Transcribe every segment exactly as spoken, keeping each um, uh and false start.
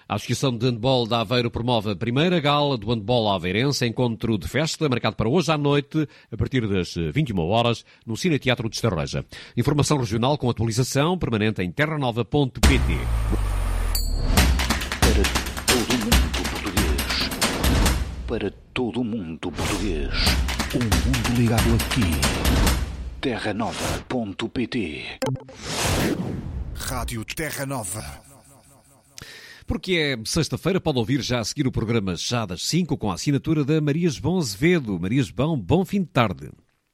A Associação de Handball de Aveiro promove a primeira gala do handball aveirense, encontro de festa, marcado para hoje à noite, a partir das vinte e uma horas, no Cine Teatro de Estarreja. Informação regional com atualização permanente em terra nova ponto pt. Para todo o mundo português. O mundo ligado aqui. terra nova ponto pt. Rádio Terra Nova. Porque é sexta-feira, pode ouvir já a seguir o programa já das cinco com a assinatura da Maria João Azevedo. Maria João, bom fim de tarde.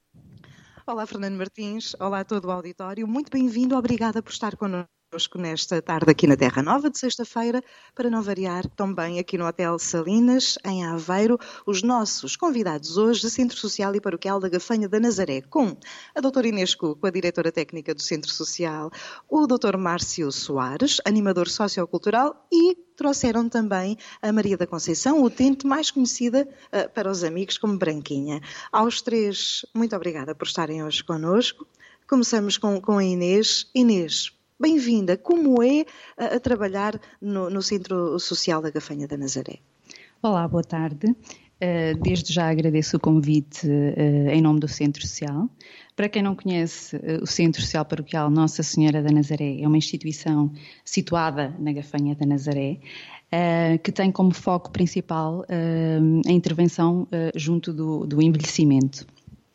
Olá, Fernando Martins. Olá a todo o auditório. Muito bem-vindo. Obrigada por estar connosco nesta tarde aqui na Terra Nova de sexta-feira, para não variar, também aqui no Hotel Salinas, em Aveiro, os nossos convidados hoje do Centro Social e Paroquial da Gafanha da Nazaré, com a doutora Inês Cuco, a diretora técnica do Centro Social, o doutor Márcio Soares, animador sociocultural, e trouxeram também a Maria da Conceição, utente mais conhecida uh, para os amigos como Branquinha. Aos três, muito obrigada por estarem hoje connosco. Começamos com, com a Inês. Inês, bem-vinda. Como é a, a trabalhar no, no Centro Social da Gafanha da Nazaré? Olá, boa tarde. Desde já agradeço o convite em nome do Centro Social. Para quem não conhece, o Centro Social Paroquial Nossa Senhora da Nazaré é uma instituição situada na Gafanha da Nazaré, que tem como foco principal a intervenção junto do, do envelhecimento.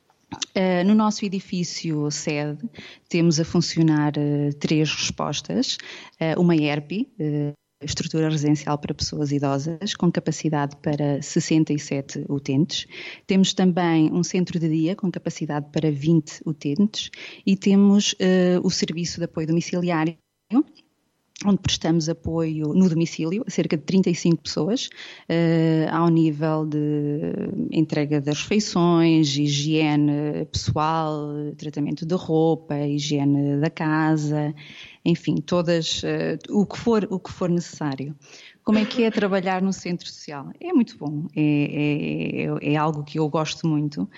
Uh, no nosso edifício sede temos a funcionar uh, três respostas, uh, uma E R P, uh, estrutura residencial para pessoas idosas, com capacidade para sessenta e sete utentes. Temos também um centro de dia com capacidade para vinte utentes e temos uh, o serviço de apoio domiciliário, onde prestamos apoio no domicílio a cerca de trinta e cinco pessoas, uh, ao nível de entrega das refeições, higiene pessoal, tratamento de roupa, higiene da casa, enfim, todas, uh, o que for, o que for necessário. Como é que é trabalhar no centro social? É muito bom, é, é, é algo que eu gosto muito.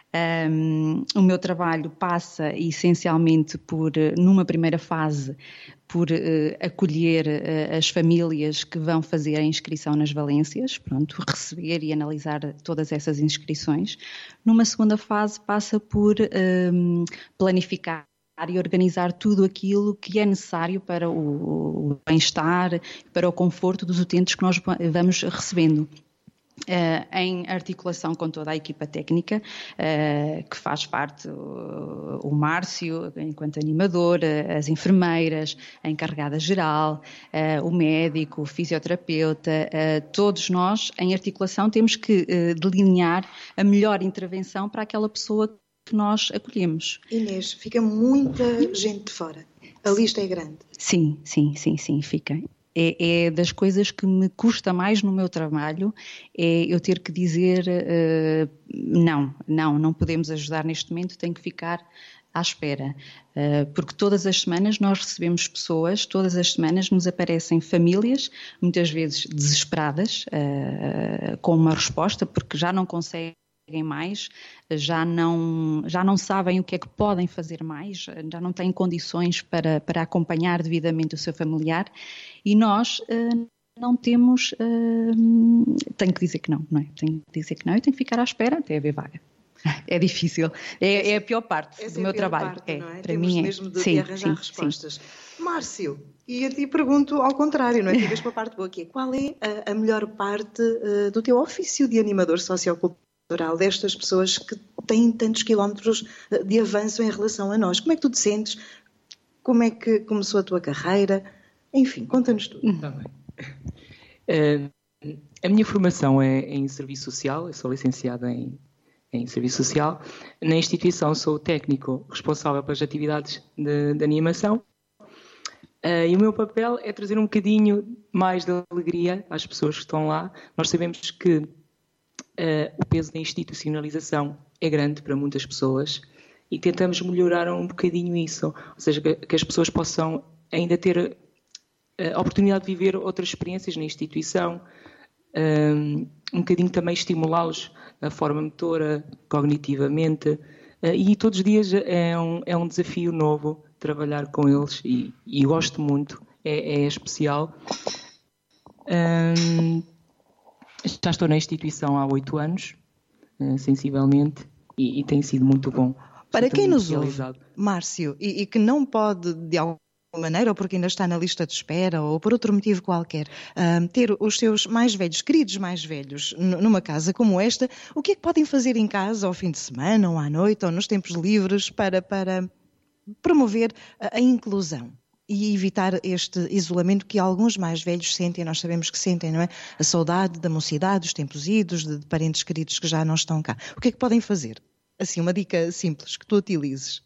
Um, o meu trabalho passa essencialmente por, numa primeira fase, por uh, acolher uh, as famílias que vão fazer a inscrição nas valências, pronto, receber e analisar todas essas inscrições. Numa segunda fase passa por um, planificar e organizar tudo aquilo que é necessário para o, o bem-estar, para o conforto dos utentes que nós vamos recebendo. Uh, em articulação com toda a equipa técnica, uh, que faz parte o, o Márcio, enquanto animador, uh, as enfermeiras, a encarregada geral, uh, o médico, o fisioterapeuta, uh, todos nós, em articulação, temos que uh, delinear a melhor intervenção para aquela pessoa que nós acolhemos. Inês, fica muita gente de fora. A lista é grande. Sim, sim, sim, sim, fica. É, é das coisas que me custa mais no meu trabalho, é eu ter que dizer uh, não, não, não podemos ajudar neste momento, tem que ficar à espera. Uh, porque todas as semanas nós recebemos pessoas, todas as semanas nos aparecem famílias, muitas vezes desesperadas, uh, com uma resposta, porque já não conseguem mais, já não, já não sabem o que é que podem fazer mais, já não têm condições para, para acompanhar devidamente o seu familiar e nós uh, não temos, uh, tenho que dizer que não, não é? Tenho que dizer que não e tenho que ficar à espera até haver vaga. É difícil, é, é a pior parte Essa do é meu a pior trabalho. Parte, é, não é? Para Temos mim é. mesmo de, sim, de arranjar sim, respostas. Sim. Márcio, e a ti pergunto ao contrário, não é? Ficas para a parte boa aqui. Qual é a, a melhor parte uh, do teu ofício de animador sociocultural, destas pessoas que têm tantos quilómetros de avanço em relação a nós? Como é que tu te sentes? Como é que começou a tua carreira? Enfim, conta-nos tudo. Está bem. Uh, a minha formação é em Serviço Social, eu sou licenciada em, em Serviço Social. Na instituição sou técnico responsável pelas atividades de, de animação. Uh, e o meu papel é trazer um bocadinho mais de alegria às pessoas que estão lá. Nós sabemos que Uh, o peso da institucionalização é grande para muitas pessoas e tentamos melhorar um bocadinho isso, ou seja, que, que as pessoas possam ainda ter a oportunidade de viver outras experiências na instituição, um, um bocadinho também estimulá-los na forma motora, cognitivamente, uh, e todos os dias é um, é um desafio novo trabalhar com eles e, e gosto muito, é, é especial. Um, já estou na instituição há oito anos, uh, sensivelmente, e, e tem sido muito bom. Para quem nos ouve, Márcio, e, e que não pode, de alguma maneira, ou porque ainda está na lista de espera, ou por outro motivo qualquer, uh, ter os seus mais velhos, queridos mais velhos, numa casa como esta, o que é que podem fazer em casa ao fim de semana, ou à noite, ou nos tempos livres, para, para promover a, a inclusão e evitar este isolamento que alguns mais velhos sentem, nós sabemos que sentem, não é? A saudade da mocidade, dos tempos idos, de, de parentes queridos que já não estão cá. O que é que podem fazer? Assim, uma dica simples que tu utilizes.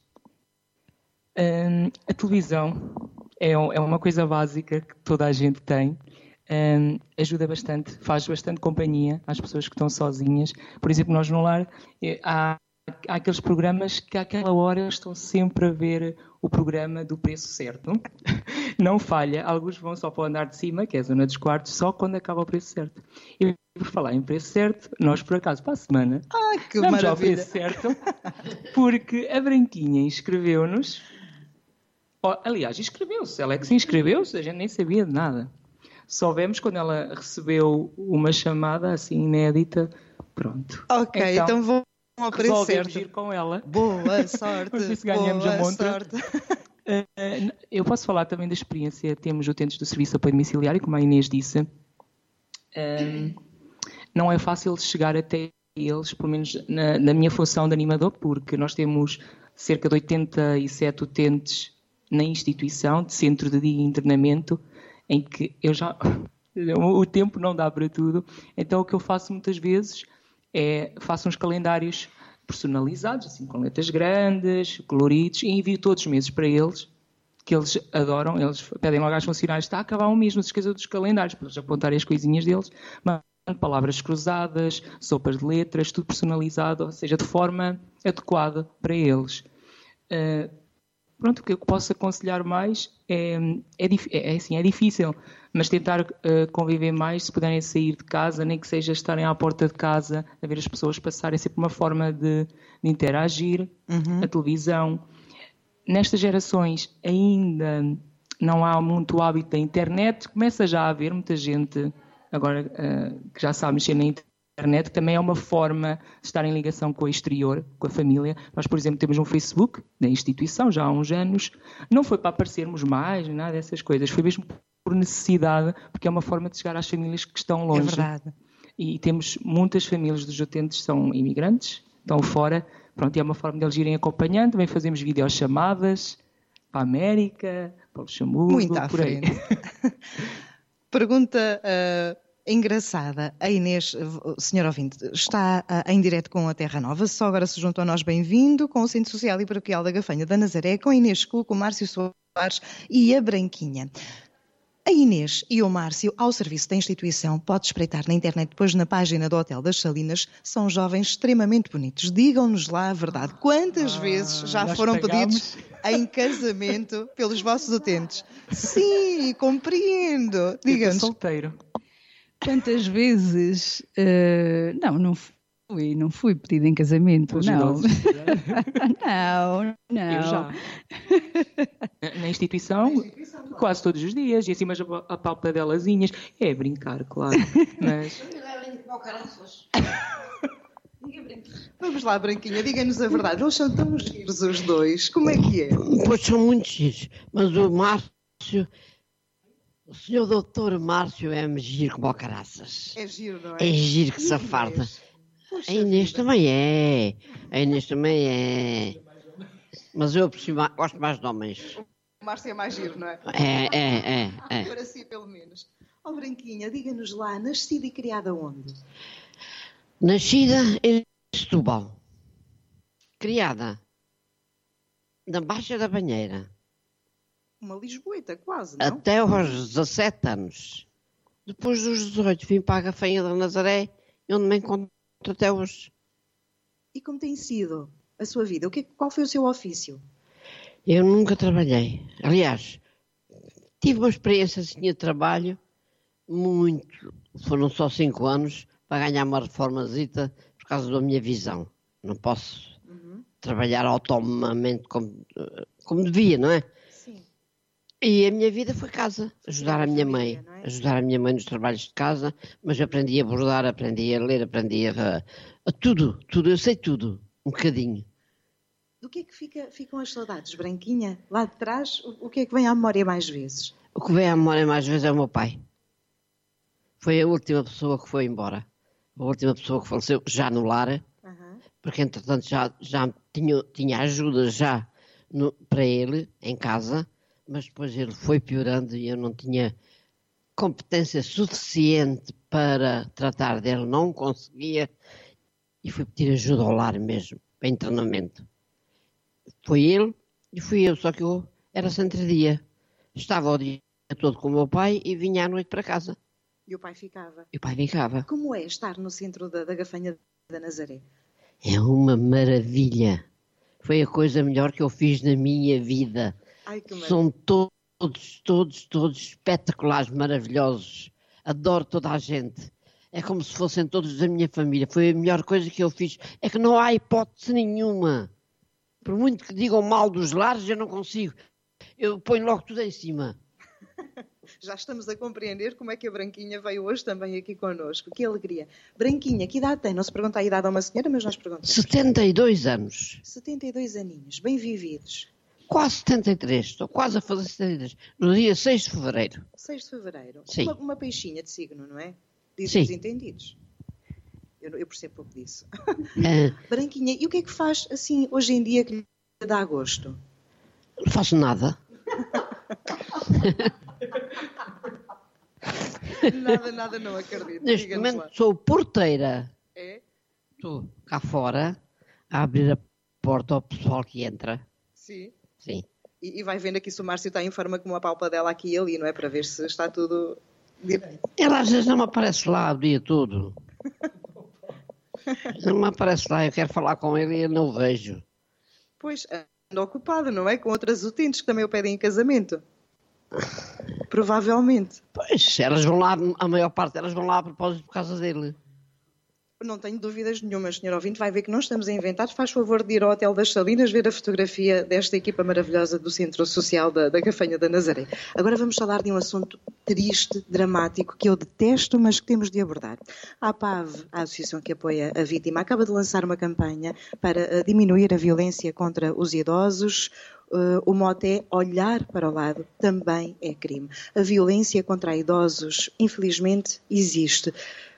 Um, a televisão é, é uma coisa básica que toda a gente tem. Um, ajuda bastante, faz bastante companhia às pessoas que estão sozinhas. Por exemplo, nós no lar há, há aqueles programas que àquela hora estão sempre a ver o programa do preço certo. Não falha. Alguns vão só para o andar de cima, que é a zona dos quartos, só quando acaba o preço certo. E por falar em preço certo, nós por acaso para a semana ah, que vamos maravilha. ao preço certo, porque a Branquinha inscreveu-nos. Oh, aliás, inscreveu-se. Ela é que se inscreveu-se, a gente nem sabia de nada. Só vemos quando ela recebeu uma chamada assim inédita. Pronto. Ok, então, então vou ao preço certo. Ir com ela. Boa sorte. Vamos ver se ganhamos boa a montra. Sorte. Uh, eu posso falar também da experiência. Temos utentes do serviço de apoio domiciliário, como a Inês disse. Um, não é fácil de chegar até eles, pelo menos na, na minha função de animador, porque nós temos cerca de oitenta e sete utentes na instituição de centro de dia e internamento, em que eu já o tempo não dá para tudo. Então o que eu faço muitas vezes é faço uns calendários personalizados, assim com letras grandes, coloridos, e envio todos os meses para eles, que eles adoram. Eles pedem logo às funcionários: está a acabar um mês, não se esqueça dos calendários, para eles apontarem as coisinhas deles. Mando palavras cruzadas, sopas de letras, tudo personalizado, ou seja, de forma adequada para eles. Uh, Pronto, o que eu posso aconselhar mais é, é, é, assim, é difícil, mas tentar uh, conviver mais, se puderem sair de casa, nem que seja estarem à porta de casa, a ver as pessoas passarem, sempre uma forma de, de interagir. Uhum. A televisão. Nestas gerações ainda não há muito hábito da internet, começa já a haver muita gente agora uh, que já sabe mexer na internet. A internet também é uma forma de estar em ligação com o exterior, com a família. Nós, por exemplo, temos um Facebook da instituição já há uns anos. Não foi para aparecermos mais, nada dessas coisas. Foi mesmo por necessidade, porque é uma forma de chegar às famílias que estão longe. É verdade. E temos muitas famílias dos utentes que são imigrantes, estão fora. Pronto, e é uma forma deles irem acompanhando. Também fazemos videochamadas para a América, para o Luxemburgo, muito à por aí. frente. Pergunta... Uh... engraçada. A Inês, senhor ouvinte, está uh, em direto com a Terra Nova, só agora se juntou a nós, bem-vindo, com o Centro Social e Paroquial da Gafanha da Nazaré, com a Inês Cu, com o Márcio Soares e a Branquinha. A Inês e o Márcio, ao serviço da instituição, pode espreitar na internet, depois na página do Hotel das Salinas, são jovens extremamente bonitos. Digam-nos lá a verdade. Quantas ah, vezes já foram pagamos. pedidos em casamento pelos vossos utentes? Sim, compreendo. Digam-nos. Solteiro. Quantas vezes... Uh, não, não fui, não fui pedido em casamento, Os não. Idosos, não, não. Eu já. Na instituição, Na instituição quase todos os dias, e assim, mas a palpadelazinhas. É brincar, claro. Mas... Vamos lá, Branquinha, diga-nos a verdade. Eles são tão giros os dois. Como é que é? Pois são muito giros, mas o Márcio... O senhor doutor Márcio é-me giro como ao caraças. É giro, não é? É giro que se farta. A Inês também é. A Inês também é. Mas eu mais, gosto mais de homens. O Márcio é mais giro, não é? É, é, é. é. Para si, pelo menos. Ó, oh, Branquinha, diga-nos lá, nascida e criada onde? Nascida em Setúbal. Criada na Baixa da Banheira. Uma lisboeta, quase, não? Até aos dezassete anos. Depois dos dezoito vim para a Gafanha da Nazaré, onde me encontro até hoje. E como tem sido a sua vida? O que, qual foi o seu ofício? Eu nunca trabalhei. Aliás, tive uma experiência de trabalho muito. Foram só cinco anos para ganhar uma reformazita por causa da minha visão. Não posso uhum. trabalhar autonomamente como, como devia, não é? Sim. E a minha vida foi casa, ajudar a minha mãe, ajudar a minha mãe nos trabalhos de casa, mas aprendi a bordar, aprendi a ler, aprendi a, a tudo, tudo, eu sei tudo, um bocadinho. Do que é que fica, ficam as saudades, Branquinha? Lá de trás, o, o que é que vem à memória mais vezes? O que vem à memória mais vezes é o meu pai. Foi a última pessoa que foi embora, a última pessoa que faleceu já no lar, uhum. Porque entretanto já, já tinha, tinha ajuda já no, para ele em casa, mas depois ele foi piorando e eu não tinha competência suficiente para tratar dele, não conseguia, e fui pedir ajuda ao lar mesmo, para internamento. Foi ele e fui eu, só que eu era centro-dia. Estava o dia todo com o meu pai e vinha à noite para casa. E o pai ficava? E o pai ficava. Como é estar no centro da, da Gafanha da Nazaré? É uma maravilha. Foi a coisa melhor que eu fiz na minha vida. Ai, que São todos, todos, todos espetaculares, maravilhosos. Adoro toda a gente. É como se fossem todos da minha família. Foi a melhor coisa que eu fiz. É que não há hipótese nenhuma. Por muito que digam mal dos lares, eu não consigo. Eu ponho logo tudo em cima. Já estamos a compreender como é que a Branquinha veio hoje também aqui connosco. Que alegria. Branquinha, que idade tem? Não se pergunta a idade a uma senhora, mas nós perguntamos. setenta e dois anos. setenta e dois aninhos, bem vividos. Quase setenta e três, estou quase a fazer setenta e três. No dia seis de fevereiro. seis de fevereiro. Sim. Uma, uma peixinha de signo, não é? Dizem os entendidos. Eu, eu percebo pouco disso. É. Branquinha, e o que é que faz assim hoje em dia que lhe dá gosto? Não faço nada. Nada, nada, não acredito. Neste Diga-nos momento lá. sou porteira. É? Estou cá fora a abrir a porta ao pessoal que entra. Sim. Sim. E, e vai vendo aqui se o Márcio está em forma com uma palpa dela aqui e ali, não é? Para ver se está tudo direito. Ele às vezes não me aparece lá o dia todo. Não me aparece lá, eu quero falar com ele e eu não o vejo. Pois, anda ocupado, não é? Com outras utentes que também o pedem em casamento. Provavelmente. Pois, elas vão lá, a maior parte delas vão lá a propósito por causa dele. Não tenho dúvidas nenhuma, senhor ouvinte, vai ver que não estamos a inventar. Faz favor de ir ao Hotel das Salinas ver a fotografia desta equipa maravilhosa do Centro Social da, da Gafanha da Nazaré. Agora vamos falar de um assunto triste, dramático, que eu detesto, mas que temos de abordar. A APAV, a associação que apoia a vítima, acaba de lançar uma campanha para diminuir a violência contra os idosos. Uh, o mote é olhar para o lado também é crime. A violência contra idosos, infelizmente, existe.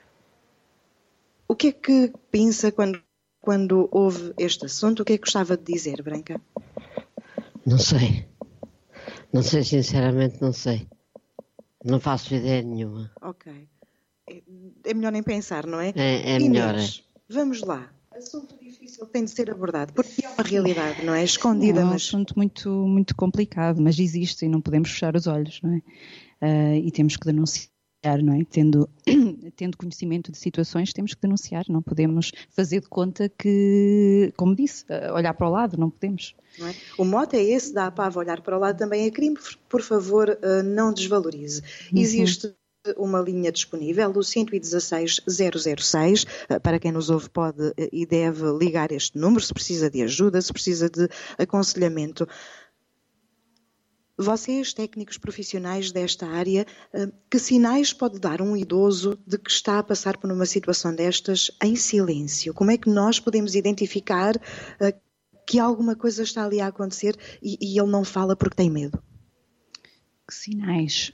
O que é que pensa quando, quando ouve este assunto? O que é que gostava de dizer, Branca? Não sei. Não sei, sinceramente, não sei. Não faço ideia nenhuma. Ok. É, é melhor nem pensar, não é? É, é Inês, melhor, é. Vamos lá. Assunto difícil que tem de ser abordado, porque é uma realidade, não é? Escondida, é um mas... assunto muito, muito complicado, mas existe e não podemos fechar os olhos, não é? Uh, e temos que denunciar. Não é? tendo, tendo conhecimento de situações, temos que denunciar, não podemos fazer de conta que, como disse, olhar para o lado, não podemos. Não é? O mote é esse, da APAV olhar para o lado também é crime, por favor, não desvalorize. Uhum. Existe uma linha disponível, o um um seis zero zero seis, para quem nos ouve pode e deve ligar este número, se precisa de ajuda, se precisa de aconselhamento. Vocês, técnicos profissionais desta área, que sinais pode dar um idoso de que está a passar por uma situação destas em silêncio? Como é que nós podemos identificar que alguma coisa está ali a acontecer e, e ele não fala porque tem medo? Que sinais?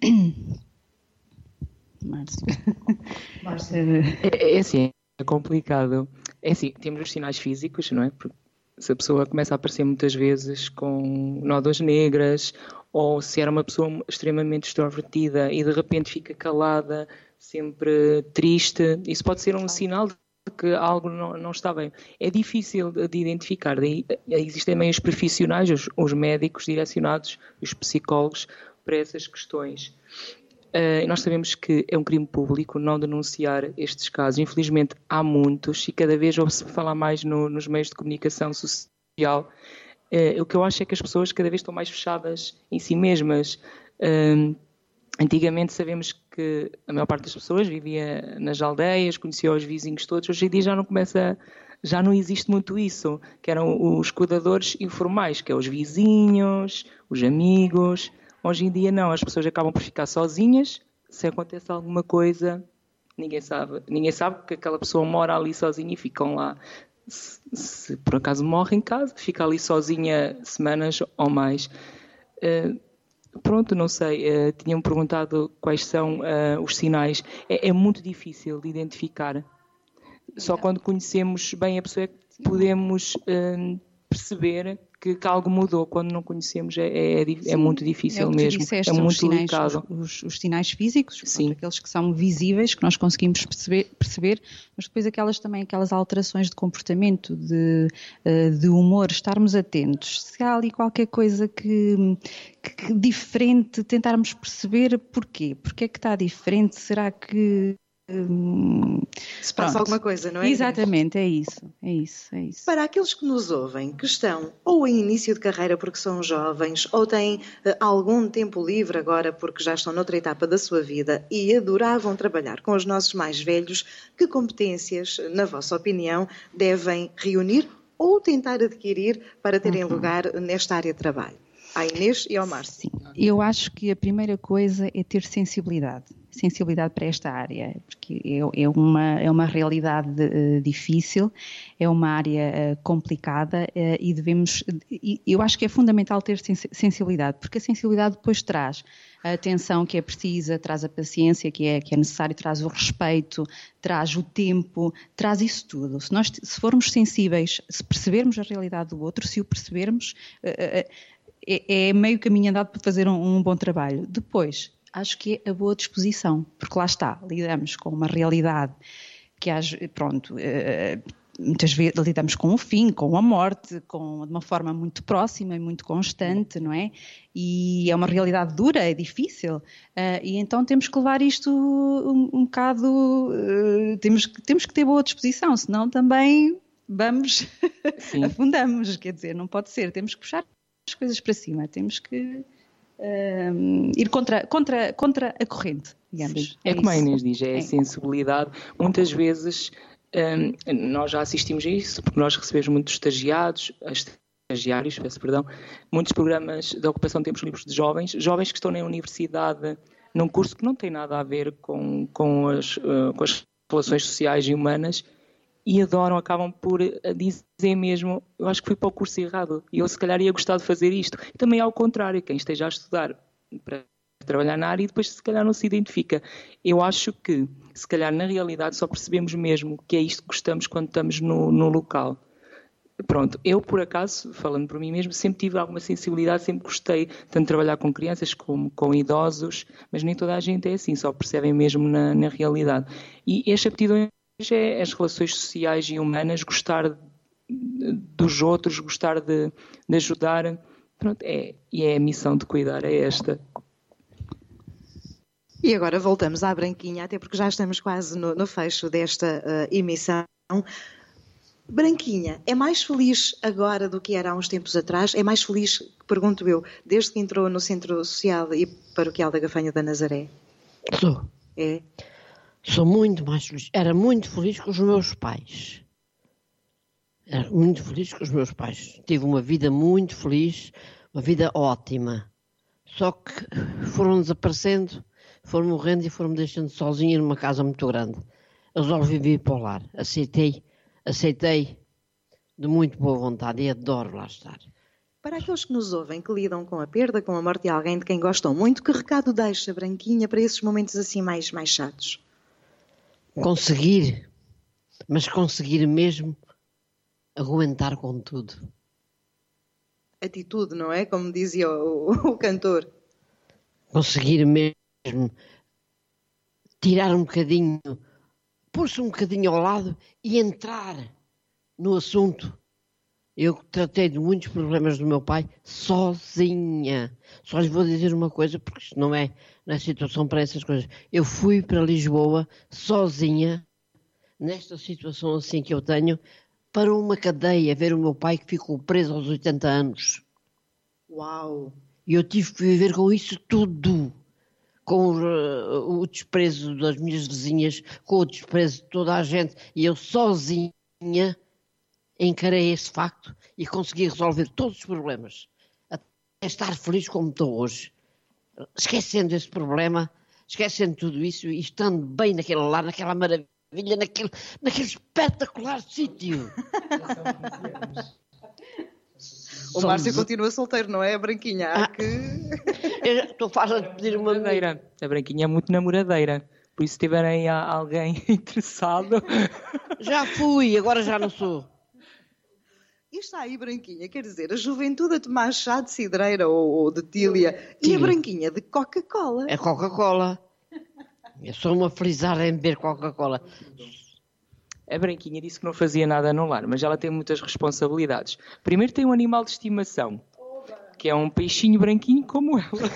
Márcio. Márcio. É, é assim, é complicado. É assim, temos os sinais físicos, não é? Porque se a pessoa começa a aparecer muitas vezes com nódoas negras, ou se era uma pessoa extremamente extrovertida e de repente fica calada, sempre triste, isso pode ser um sinal de que algo não, não está bem. É difícil de identificar, daí existem meios profissionais, os, os médicos direcionados, os psicólogos, para essas questões. Uh, nós sabemos que é um crime público não denunciar estes casos. Infelizmente há muitos e cada vez ouve-se falar mais no, nos meios de comunicação social. Uh, o que eu acho é que as pessoas cada vez estão mais fechadas em si mesmas. Uh, antigamente sabemos que a maior parte das pessoas vivia nas aldeias, conhecia os vizinhos todos. Hoje em dia já não começa, já não existe muito isso, que eram os cuidadores informais, que é os vizinhos, os amigos, Hoje em dia não, as pessoas acabam por ficar sozinhas, se acontece alguma coisa, ninguém sabe. Ninguém sabe que aquela pessoa mora ali sozinha e ficam lá. Se, se por acaso morre em casa, fica ali sozinha semanas ou mais. Uh, pronto, não sei, uh, tinham perguntado quais são uh, os sinais. É, é muito difícil de identificar. Só quando conhecemos bem a pessoa é que podemos uh, perceber que, que algo mudou. Quando não conhecemos é, é, é, é muito difícil é mesmo. Disseste, é muito os sinais, delicado. Os, os, os sinais físicos, Sim. Portanto, aqueles que são visíveis, que nós conseguimos perceber, perceber, mas depois aquelas também, aquelas alterações de comportamento, de, de humor, estarmos atentos. Se há ali qualquer coisa que, que, que diferente, tentarmos perceber porquê. Porquê é que está diferente? Será que Hum, se passa pronto. alguma coisa, não é? Exatamente, é isso, é isso, é isso. Para aqueles que nos ouvem, que estão ou em início de carreira porque são jovens, ou têm uh, algum tempo livre agora porque já estão noutra etapa da sua vida e adoravam trabalhar com os nossos mais velhos, que competências, na vossa opinião, devem reunir ou tentar adquirir para terem uhum. lugar nesta área de trabalho? À Inês e ao Márcio. Sim, eu acho que a primeira coisa é ter sensibilidade. Sensibilidade para esta área, porque é, é, uma, é uma realidade uh, difícil, é uma área uh, complicada uh, e devemos, e eu acho que é fundamental ter sens- sensibilidade, porque a sensibilidade depois traz a atenção que é precisa, traz a paciência que é, que é necessário, traz o respeito, traz o tempo, traz isso tudo. Se nós se formos sensíveis, se percebermos a realidade do outro, se o percebermos, uh, uh, é, é meio caminho andado para fazer um, um bom trabalho. Depois, acho que é a boa disposição, porque lá está, lidamos com uma realidade que, pronto, muitas vezes lidamos com o fim, com a morte, com, de uma forma muito próxima e muito constante, não é? E é uma realidade dura, é difícil, e então temos que levar isto um, um bocado, temos, temos que ter boa disposição, senão também vamos, afundamos, quer dizer, não pode ser, temos que puxar as coisas para cima, temos que um, ir contra, contra, contra a corrente, digamos. É, é como a Inês diz, é, é a sensibilidade. Muitas vezes um, nós já assistimos a isso, porque nós recebemos muitos estagiados, estagiários, peço perdão, muitos programas de ocupação de tempos livres de jovens, jovens que estão na universidade num curso que não tem nada a ver com, com, as, uh, com as relações sociais e humanas, e adoram, acabam por dizer mesmo, eu acho que fui para o curso errado e eu se calhar ia gostar de fazer isto. E também ao contrário, quem esteja a estudar para trabalhar na área e depois se calhar não se identifica. Eu acho que se calhar na realidade só percebemos mesmo que é isto que gostamos quando estamos no, no local. Pronto, eu por acaso, falando por mim mesmo, sempre tive alguma sensibilidade, sempre gostei tanto de trabalhar com crianças como com idosos, mas nem toda a gente é assim, só percebem mesmo na, na realidade. E estas aptidões é as relações sociais e humanas, gostar dos outros, gostar de, de ajudar. Pronto, é, e é a missão de cuidar, é esta. E agora voltamos à Branquinha, até porque já estamos quase no, no fecho desta uh, emissão. Branquinha, é mais feliz agora do que era há uns tempos atrás? É mais feliz, pergunto eu, desde que entrou no Centro Social e Paroquial da Gafanha da Nazaré? Sou. É? Sou muito mais feliz. Era muito feliz com os meus pais. Era muito feliz com os meus pais. Tive uma vida muito feliz, uma vida ótima. Só que foram desaparecendo, foram morrendo e foram-me deixando sozinha numa casa muito grande. Resolvi vir para o lar. Aceitei, aceitei de muito boa vontade e adoro lá estar. Para aqueles que nos ouvem, que lidam com a perda, com a morte de alguém de quem gostam muito, que recado deixa, Branquinha, para esses momentos assim mais, mais chatos? Conseguir, mas conseguir mesmo aguentar com tudo. Atitude, não é? Como dizia o, o, o cantor. Conseguir mesmo tirar um bocadinho, pôr-se um bocadinho ao lado e entrar no assunto. Eu tratei de muitos problemas do meu pai sozinha. Só lhes vou dizer uma coisa, porque isto não é na situação para essas coisas. Eu fui para Lisboa sozinha, nesta situação assim que eu tenho, para uma cadeia, ver o meu pai que ficou preso aos oitenta anos. Uau! E eu tive que viver com isso tudo. Com o, o desprezo das minhas vizinhas, com o desprezo de toda a gente. E eu sozinha encarei esse facto e consegui resolver todos os problemas. Até estar feliz como estou hoje. esquecendo esse problema, esquecendo tudo isso e estando bem naquele lá, naquela maravilha, naquele, naquele espetacular sítio. O Márcio continua solteiro, não é, a Branquinha? Há Ah, que... Estou farta de pedir uma Namoradeira. A Branquinha é muito namoradeira. Por isso, se tiverem alguém interessado... Já fui, agora já não sou. E está aí, Branquinha, quer dizer, a juventude a tomar chá de cidreira ou, ou de tília e Sim. a Branquinha de Coca-Cola. É Coca-Cola. Eu sou uma felizarda em beber Coca-Cola. A Branquinha disse que não fazia nada no lar, mas ela tem muitas responsabilidades. Primeiro tem um animal de estimação, que é um peixinho branquinho como ela,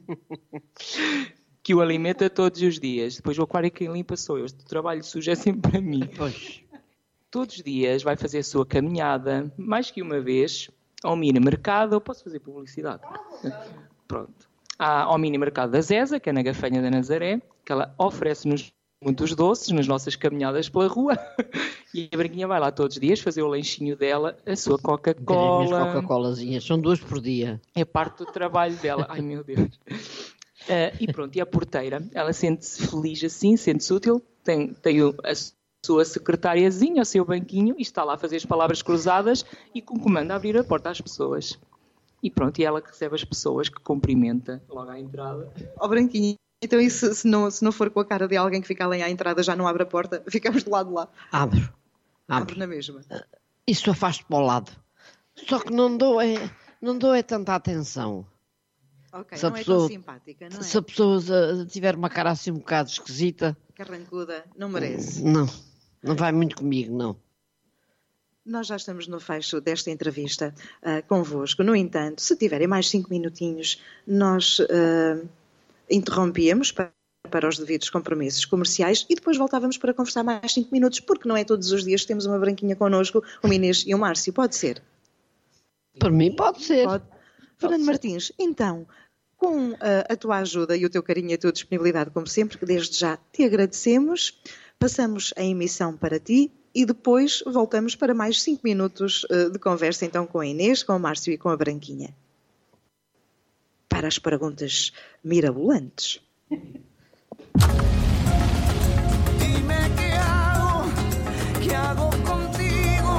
que o alimenta todos os dias. Depois o aquário quem limpa sou eu. O trabalho sujo é sempre para mim. Pois. Todos os dias vai fazer a sua caminhada, mais que uma vez, ao mini mercado. Eu posso fazer publicidade? Pronto. Há ao mini mercado da Zeza, que é na Gafanha da Nazaré, que ela oferece-nos muitos doces nas nossas caminhadas pela rua. E a Branquinha vai lá todos os dias fazer o lanchinho dela, a sua As Coca-Cola. minhas Coca-Colazinhas, são duas por dia. É parte do trabalho dela. Ai, meu Deus. Uh, e pronto, e a porteira, ela sente-se feliz assim, sente-se útil, tem, tem o, a sua secretariazinha, o seu banquinho, e está lá a fazer as palavras cruzadas e com comando a abrir a porta às pessoas. E pronto, e ela que recebe as pessoas, que cumprimenta logo à entrada. Ó, Branquinha, então e se, se, não, se não for com a cara de alguém que fica ali à entrada, já não abre a porta, ficamos do lado de lá. Abro. Abre Abro. na mesma. Isso afasto para o lado. Só que não dou é, não dou é tanta atenção. Ok, Se a não é pessoa- tão simpática, não é? Se a pessoa uh, tiver uma cara assim um bocado esquisita, Carrancuda, não merece. não, não vai muito comigo, não. Nós já estamos no fecho desta entrevista uh, convosco. No entanto, se tiverem mais cinco minutinhos, nós uh, interrompíamos para, para os devidos compromissos comerciais e depois voltávamos para conversar mais cinco minutos, porque não é todos os dias que temos uma Branquinha connosco, o Inês e o Márcio. Pode ser? Para mim pode ser. Pode. Fernando Martins, então, com uh, a tua ajuda e o teu carinho e a tua disponibilidade, como sempre, que desde já te agradecemos, passamos a emissão para ti e depois voltamos para mais cinco minutos uh, de conversa, então, com a Inês, com o Márcio e com a Branquinha. Para as perguntas mirabolantes. Dime qué hago, qué hago contigo.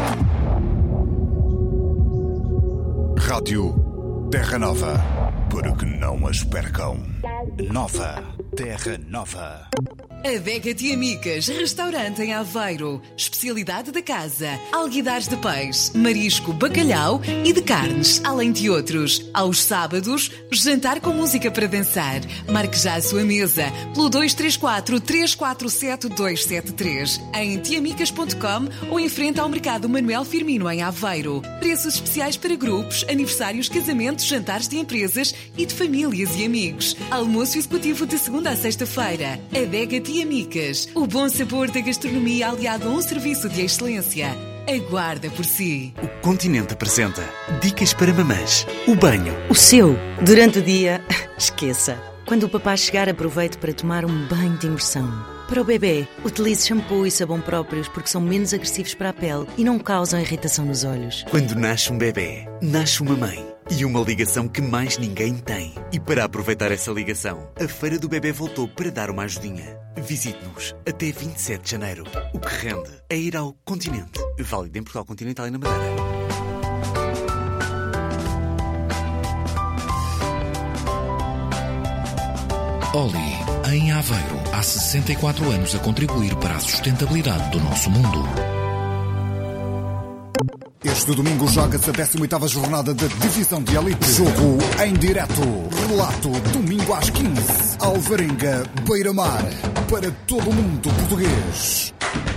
Rádio Terra Nova, para que não as percam. Nova Terra Nova. Adega Tiamicas, restaurante em Aveiro. Especialidade da casa, alguidares de peixe, marisco, bacalhau e de carnes, além de outros. Aos sábados, jantar com música para dançar. Marque já a sua mesa pelo dois três quatro, três quatro sete, dois sete três em tiamicas ponto com ou em frente ao Mercado Manuel Firmino em Aveiro. Preços especiais para grupos, aniversários, casamentos, jantares de empresas e de famílias e amigos. Almoço executivo de segunda a sexta-feira. Adega Tiamicas, o bom sabor da gastronomia aliado a um serviço de excelência. Aguarda por si. O Continente apresenta Dicas para Mamãs. O banho. O seu, durante o dia, esqueça. Quando o papá chegar, aproveite para tomar um banho de imersão. Para o bebê, utilize shampoo e sabão próprios porque são menos agressivos para a pele e não causam irritação nos olhos. Quando nasce um bebê, nasce uma mãe. E uma ligação que mais ninguém tem. E para aproveitar essa ligação, a Feira do Bebê voltou para dar uma ajudinha. Visite-nos até vinte e sete de janeiro. O que rende é ir ao Continente. Válido em Portugal Continental e na Madeira. Oli, em Aveiro, há sessenta e quatro anos a contribuir para a sustentabilidade do nosso mundo. Este domingo joga-se a décima oitava jornada da Divisão de Elite. Jogo em direto. Relato domingo às quinze. Alvarenga, Beira-Mar. Para todo o mundo português.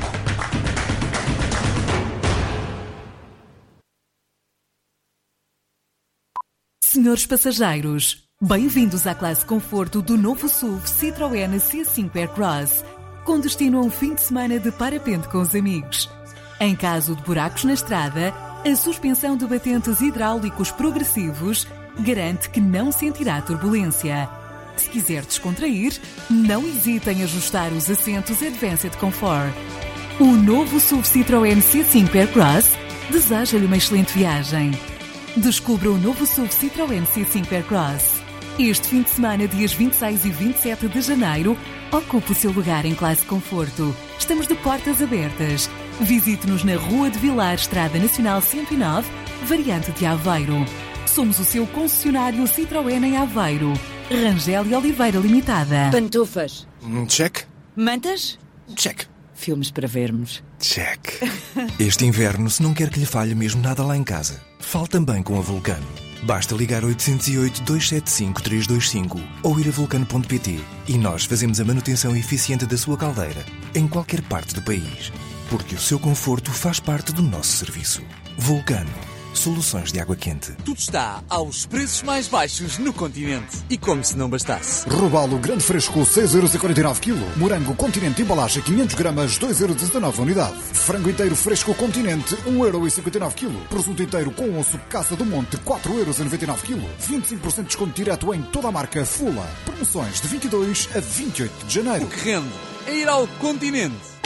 Senhores passageiros, bem-vindos à classe conforto do novo S U V Citroën C cinco Aircross, com destino a um fim de semana de parapente com os amigos. Em caso de buracos na estrada, a suspensão de batentes hidráulicos progressivos garante que não sentirá turbulência. Se quiser descontrair, não hesite em ajustar os assentos Advanced Comfort. O novo S U V Citroën C cinco Aircross deseja-lhe uma excelente viagem. Descubra o novo S U V Citroën C cinco Aircross. Este fim de semana, dias vinte e seis e vinte e sete de janeiro, ocupe o seu lugar em classe conforto. Estamos de portas abertas. Visite-nos na Rua de Vilar, Estrada Nacional cento e nove, variante de Aveiro. Somos o seu concessionário Citroën em Aveiro. Rangel e Oliveira Limitada. Pantufas. Check. Mantas? Check. Filmes para vermos. Check. Este inverno, se não quer que lhe falhe mesmo nada lá em casa, fale também com a Vulcano. Basta ligar oito zero oito, dois sete cinco, três dois cinco ou ir a vulcano ponto pt e nós fazemos a manutenção eficiente da sua caldeira em qualquer parte do país. Porque o seu conforto faz parte do nosso serviço. Vulcano. Soluções de água quente. Tudo está aos preços mais baixos no continente. E como se não bastasse. Robalo grande fresco, seis euros e quarenta e nove quilo. Morango Continente embalagem quinhentos gramas, dois euros e dezenove a unidade. Frango inteiro fresco Continente, um euro e cinquenta e nove quilo. Presunto inteiro com osso Casa do Monte, quatro euros e noventa e nove quilo. vinte e cinco por cento de desconto direto em toda a marca Fula. Promoções de vinte e dois a vinte e oito de janeiro. O que rende é ir ao continente.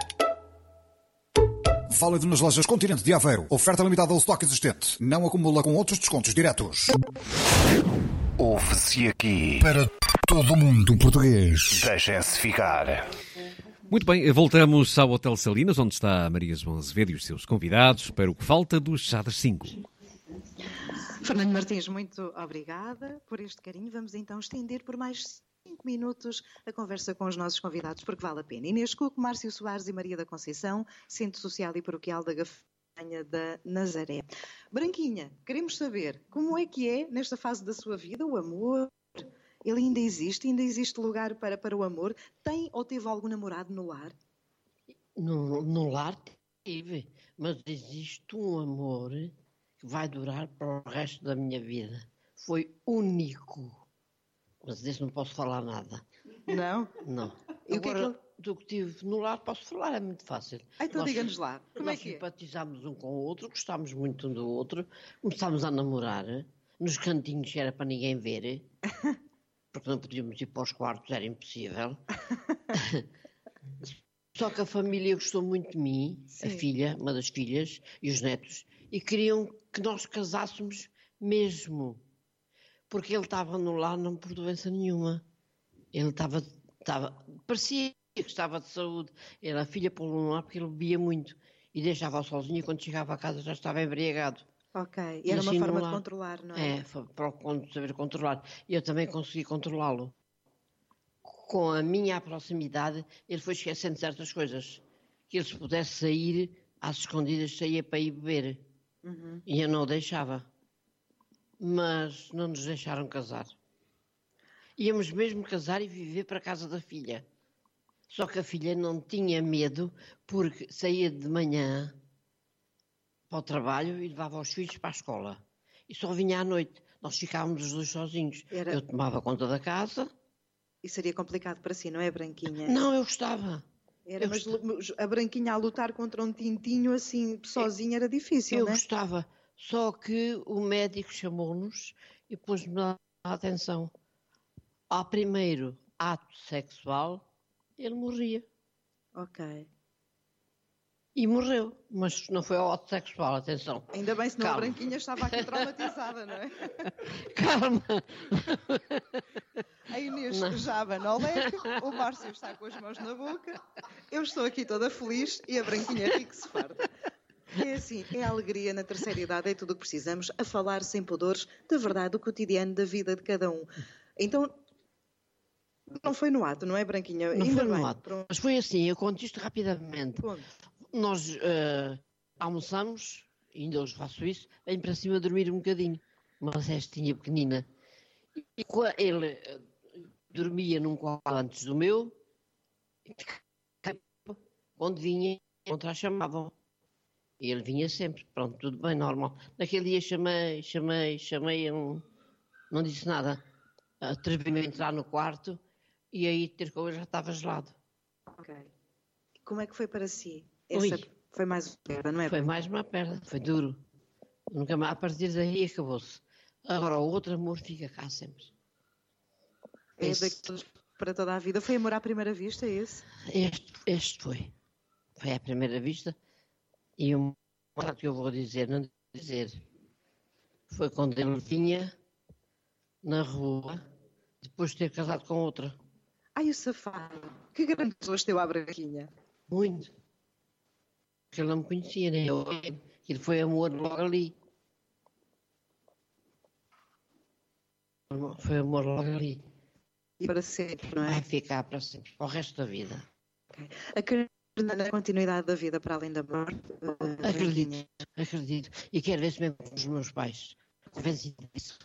Válido nas lojas Continente de Aveiro. Oferta limitada ao estoque existente. Não acumula com outros descontos diretos. Ouve-se aqui. Para todo mundo português. Deixem-se ficar. Muito bem, voltamos ao Hotel Salinas, onde está a Maria João Azevedo e os seus convidados para o que falta do Chá das cinco. Fernando Martins, muito obrigada por este carinho. Vamos então estender por mais cinco minutos a conversa com os nossos convidados, porque vale a pena. Inês Cuco, Márcio Soares e Maria da Conceição, Centro Social e Paroquial da Gafanha da Nazaré. Branquinha, queremos saber como é que é, nesta fase da sua vida, o amor. Ele ainda existe? Ainda existe lugar para, para o amor? Tem ou teve algum namorado no lar? No, no lar tive, mas existe um amor que vai durar para o resto da minha vida. Foi único. Mas desse não posso falar nada. Não? Não. E Agora, o que é que ele... do que tive no lar posso falar, é muito fácil. Ah, então nós, diga-nos lá. Como nós é que é? simpatizámos um com o outro, gostámos muito um do outro, começámos a namorar, nos cantinhos que era para ninguém ver, porque não podíamos ir para os quartos, era impossível. Só que a família gostou muito de mim, Sim. a filha, uma das filhas, e os netos, e queriam que nós casássemos mesmo. Porque ele estava no lar não por doença nenhuma. Ele estava, estava, parecia que estava de saúde. Era a filha pô-lo no lar porque ele bebia muito. E deixava-o sozinho e quando chegava a casa já estava embriagado. Ok, e era e uma assim, forma de controlar, não é? É, para saber controlar. E eu também consegui controlá-lo. Com a minha proximidade, ele foi esquecendo certas coisas. Que ele se pudesse sair, às escondidas saía para ir beber. Uhum. E eu não o deixava. Mas não nos deixaram casar. Íamos mesmo casar e viver para a casa da filha. Só que a filha não tinha medo porque saía de manhã para o trabalho e levava os filhos para a escola. E só vinha à noite. Nós ficávamos os dois sozinhos. Era... Eu tomava conta da casa. E seria complicado para si, não é, Branquinha? Não, eu gostava. Era, eu mas gostava. A Branquinha a lutar contra um tintinho assim, sozinha, era difícil, eu não é? Eu gostava. Só que o médico chamou-nos e pôs-me a atenção. Ao primeiro ato sexual, ele morria. Ok. E morreu, mas não foi ao ato sexual, atenção. Ainda bem, senão Calma. A Branquinha estava aqui traumatizada, não é? Calma. A Inês não. já abana ao leque, o Márcio está com as mãos na boca, eu estou aqui toda feliz e a Branquinha ri que se farta. É assim, é a alegria na terceira idade, é tudo o que precisamos, a falar sem pudores da verdade, do cotidiano, da vida de cada um. Então, não foi no ato, não é, Branquinha? Não Ainda foi bem. no ato, Pronto. Mas foi assim, eu conto isto rapidamente. Conto. Nós uh, almoçamos, ainda hoje faço isso, vem para cima dormir um bocadinho, uma cestinha pequenina. E ele uh, dormia num quarto antes do meu, quando vinha, contra chamavam. E ele vinha sempre, pronto, tudo bem, normal. Naquele dia chamei, chamei, chamei, ele não disse nada. Atrevi-me a entrar no quarto e aí ter com ele já estava gelado. Ok. Como é que foi para si? Essa foi mais uma perda, não é? Foi mais uma perda, foi duro. Nunca mais, a partir daí acabou-se. Agora o outro amor fica cá sempre. É daqueles para toda a vida. Foi amor à primeira vista, é esse? Este, este foi. Foi à primeira vista. E o que eu vou dizer, não dizer, foi quando ele vinha na rua, depois de ter casado com outra. Ai, o safado, que grande pessoa deu à Branquinha. Muito. Porque ele não me conhecia, nem eu. Ele foi amor logo ali. Foi amor logo ali. E para sempre, não é? Vai ficar para sempre, para o resto da vida. Okay. Acredita na continuidade da vida para além da morte? Uh, acredito, acredito. E quero ver se mesmo com os meus pais. Convencido disso.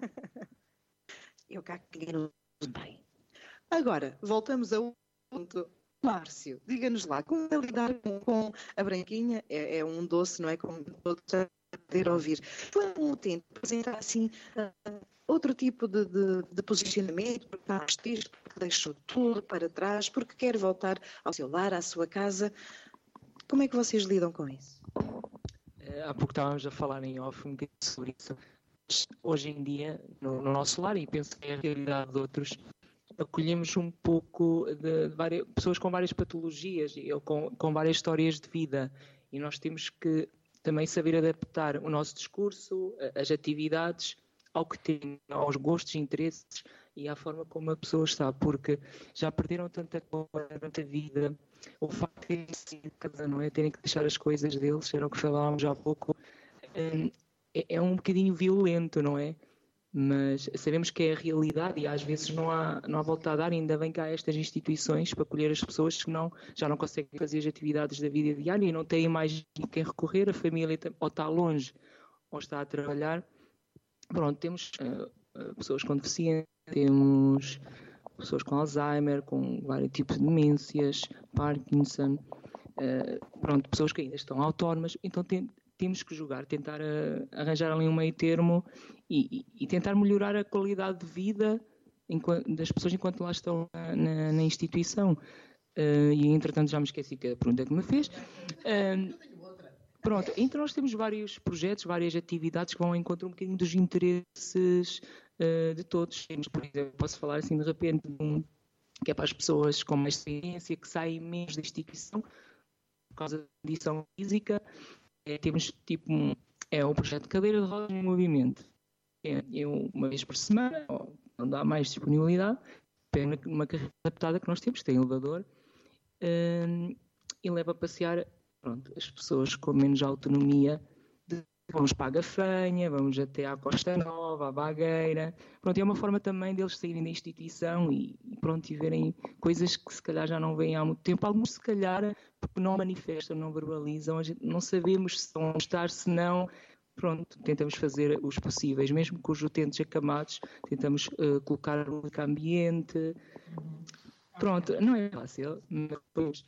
Eu cá que não bem. Agora, voltamos ao ponto. Márcio, diga-nos lá, como é lidar com, com a Branquinha? É, é um doce, não é? Como todos a poder ouvir. Quando tenta apresentar assim uh, outro tipo de, de, de posicionamento, porque está triste, porque deixou tudo para trás, porque quer voltar ao seu lar, à sua casa, como é que vocês lidam com isso? Há pouco estávamos a falar em off um bocadinho sobre isso. Hoje em dia, no, no nosso lar, e penso que é a realidade de outros, acolhemos um pouco de, de várias, pessoas com várias patologias ou com, com várias histórias de vida, e nós temos que também saber adaptar o nosso discurso, as atividades, ao que tem, aos gostos, interesses e à forma como a pessoa está, porque já perderam tanta coisa durante a vida, o facto de terem sido de casa, não é? Terem que deixar as coisas deles, era o que falávamos há pouco, é, é um bocadinho violento, não é? Mas sabemos que é a realidade e às vezes não há, não há volta a dar, ainda bem que há estas instituições para acolher as pessoas que não, já não conseguem fazer as atividades da vida diária e não têm mais a quem recorrer, a família ou está longe ou está a trabalhar. Pronto, temos uh, pessoas com deficiência, temos pessoas com Alzheimer, com vários tipos de demências, Parkinson, uh, pronto, pessoas que ainda estão autónomas, então tem, temos que jogar, tentar uh, arranjar ali um meio termo e, e, e tentar melhorar a qualidade de vida enquanto, das pessoas enquanto lá estão na, na, na instituição. Uh, e entretanto já me esqueci que a pergunta que me fez. Uh, Pronto, então nós temos vários projetos, várias atividades que vão ao encontro um bocadinho dos interesses uh, de todos. Temos, por exemplo, posso falar assim de repente, um, que é para as pessoas com mais experiência, que saem menos da instituição, por causa da condição física. É, temos tipo um, é o projeto Cadeira de Rodas em Movimento. É, é uma vez por semana, ou quando há mais disponibilidade, pega uma carreira adaptada que nós temos, tem elevador, uh, e leva a passear. Pronto, as pessoas com menos autonomia, de, vamos para a Gafanha, vamos até à Costa Nova, à Bagueira. Pronto, é uma forma também deles saírem da instituição e, e pronto, e verem coisas que se calhar já não veem há muito tempo. Alguns se calhar porque não manifestam, não verbalizam, a gente não sabemos se vão estar, se não. Pronto, tentamos fazer os possíveis, mesmo com os utentes acamados, tentamos uh, colocar o ambiente. Pronto, não é fácil, mas...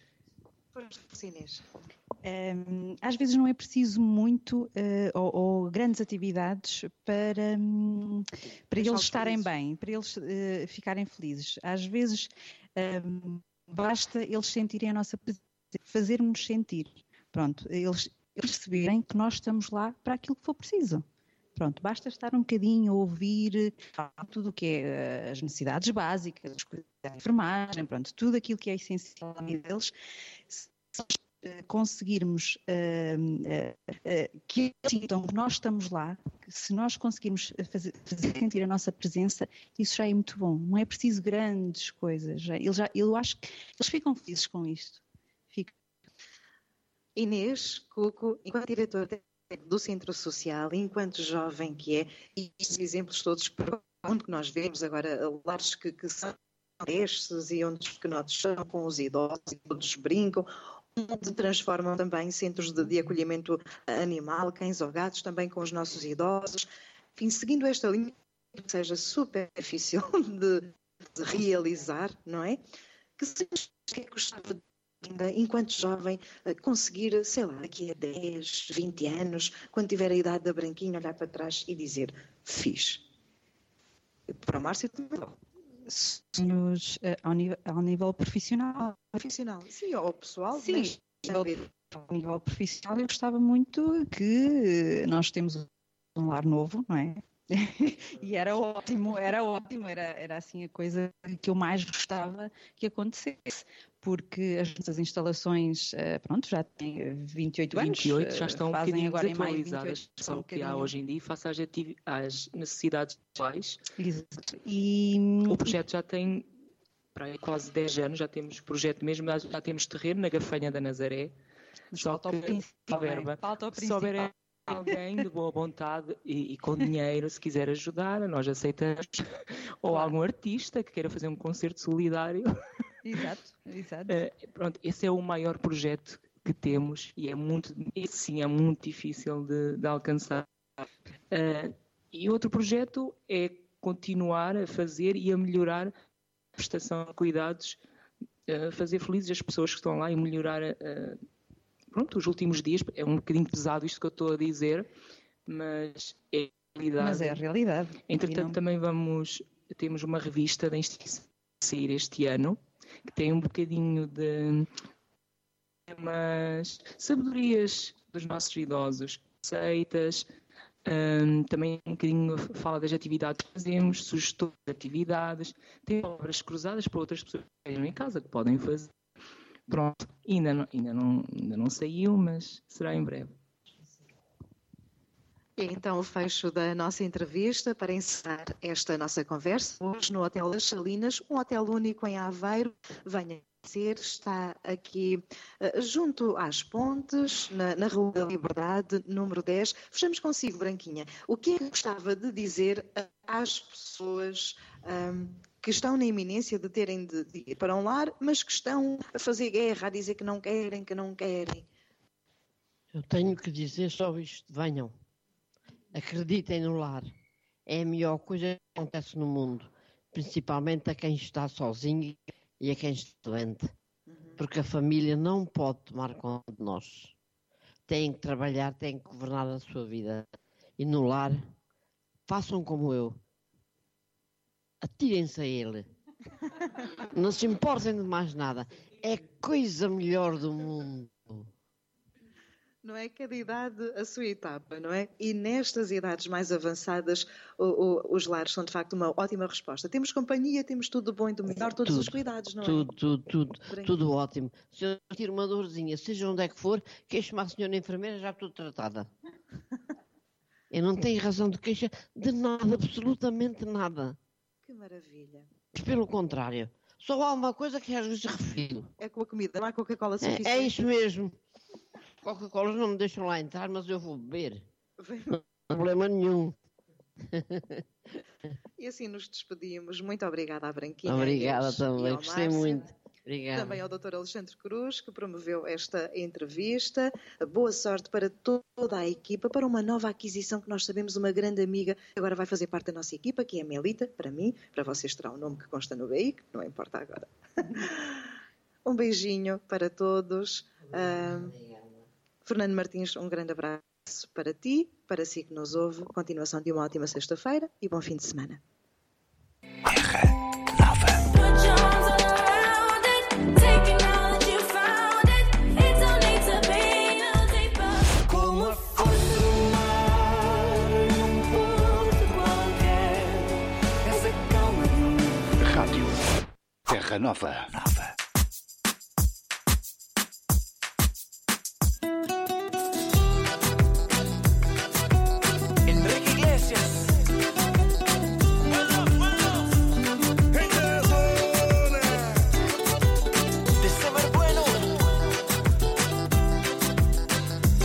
Um, às vezes não é preciso muito uh, ou, ou grandes atividades para, um, para eles estarem bem, para eles uh, ficarem felizes. Às vezes um, basta eles sentirem a nossa presença, fazermos sentir. Pronto, eles perceberem que nós estamos lá para aquilo que for preciso. Pronto, basta estar um bocadinho a ouvir tudo o que é as necessidades básicas, a enfermagem, pronto, tudo aquilo que é essencial na vida deles. Se nós conseguirmos uh, uh, uh, que eles sintam que nós estamos lá, se nós conseguirmos fazer, fazer sentir a nossa presença, isso já é muito bom. Não é preciso grandes coisas. Já, eles já, eu acho que eles ficam felizes com isto. Ficam. Inês Cuco, enquanto diretora do Centro Social, enquanto jovem que é, e estes exemplos todos onde que nós vemos agora lares que, que são testes e onde os pequenotes são com os idosos e todos brincam, onde transformam também centros de, de acolhimento animal, cães ou gatos, também com os nossos idosos. Enfim, seguindo esta linha que seja super difícil de, de realizar, não é? Que seja que é que gostava de ainda, enquanto jovem, conseguir, sei lá, daqui a dez, vinte anos, quando tiver a idade da Branquinha, olhar para trás e dizer, fiz. Para o Márcio também. Sonhos uh, ao, nível, ao nível profissional. Profissional, sim, ou pessoal. Sim, mas... ao nível profissional eu gostava muito que nós temos um lar novo, não é? E era ótimo, era ótimo, era, era assim a coisa que eu mais gostava que acontecesse, porque as nossas instalações, pronto, já têm vinte e oito anos. vinte e oito já estão um fazem bocadinho agora desatualizadas, em são o que há um hoje em dia, face às, às necessidades atuais. Exato. E o projeto já tem para aí quase dez anos, já temos projeto mesmo, já temos terreno na Gafanha da Nazaré. Só que a verba, se houver alguém de boa vontade e, e com dinheiro, se quiser ajudar, nós aceitamos. Ou algum artista que queira fazer um concerto solidário. Exato, exato. Uh, pronto, esse é o maior projeto que temos e é muito, esse sim é muito difícil de, de alcançar. Uh, e outro projeto é continuar a fazer e a melhorar a prestação de cuidados, uh, fazer felizes as pessoas que estão lá e melhorar uh, pronto, os últimos dias. É um bocadinho pesado isto que eu estou a dizer, mas é a realidade. Mas é a realidade. Entretanto, não... também vamos, temos uma revista da instituição a sair este ano, que tem um bocadinho de temas, sabedorias dos nossos idosos, receitas, um, também um bocadinho fala das atividades que fazemos, sugestões de atividades, tem obras cruzadas para outras pessoas que estejam em casa, que podem fazer. Pronto, ainda não, ainda não, ainda não saiu, mas será em breve. Então, o fecho da nossa entrevista para encerrar esta nossa conversa, hoje no Hotel das Salinas, um hotel único em Aveiro. Venha ser, está aqui uh, junto às Pontes, na, na Rua da Liberdade, número dez. Fechamos consigo, Branquinha. O que é que gostava de dizer às pessoas um, que estão na iminência de terem de, de ir para um lar, mas que estão a fazer guerra, a dizer que não querem, que não querem? Eu tenho que dizer só isto, venham. Acreditem no lar. É a melhor coisa que acontece no mundo, principalmente a quem está sozinho e a quem está doente. Uhum. Porque a família não pode tomar conta de nós. Têm que trabalhar, têm que governar a sua vida. E no lar, façam como eu. Atirem-se a ele. Não se importem de mais nada. É a coisa melhor do mundo. Não é? Cada idade a sua etapa, não é? E nestas idades mais avançadas, o, o, os lares são de facto uma ótima resposta. Temos companhia, temos tudo bom e do melhor, todos tudo, os cuidados, não tudo, é? Tudo, tudo, tudo, tudo ótimo. Se eu tiro uma dorzinha, seja onde é que for, queixo-me à senhora enfermeira, já estou tratada. Eu não tenho razão de queixa de nada, absolutamente nada. Que maravilha. Mas pelo contrário, só há uma coisa que às vezes refiro. É com a comida, não há Coca-Cola suficiente. É, é isso mesmo. Coca-Cola não me deixam lá entrar, mas eu vou beber. Não há problema nenhum. E assim nos despedimos. Muito obrigada à Branquinha. Obrigada também, gostei muito. Obrigada. Também ao doutor Alexandre Cruz, que promoveu esta entrevista. Boa sorte para toda a equipa, para uma nova aquisição que nós sabemos, uma grande amiga, que agora vai fazer parte da nossa equipa, que é a Melita, para mim. Para vocês terá o nome que consta no B I, que não importa agora. Um beijinho para todos. Uh, Fernando Martins, um grande abraço para ti, para si que nos ouve. Continuação de uma ótima sexta-feira e bom fim de semana. Terra Nova. Como a força do mar e um porto qualquer, essa calma do Rádio Terra Nova.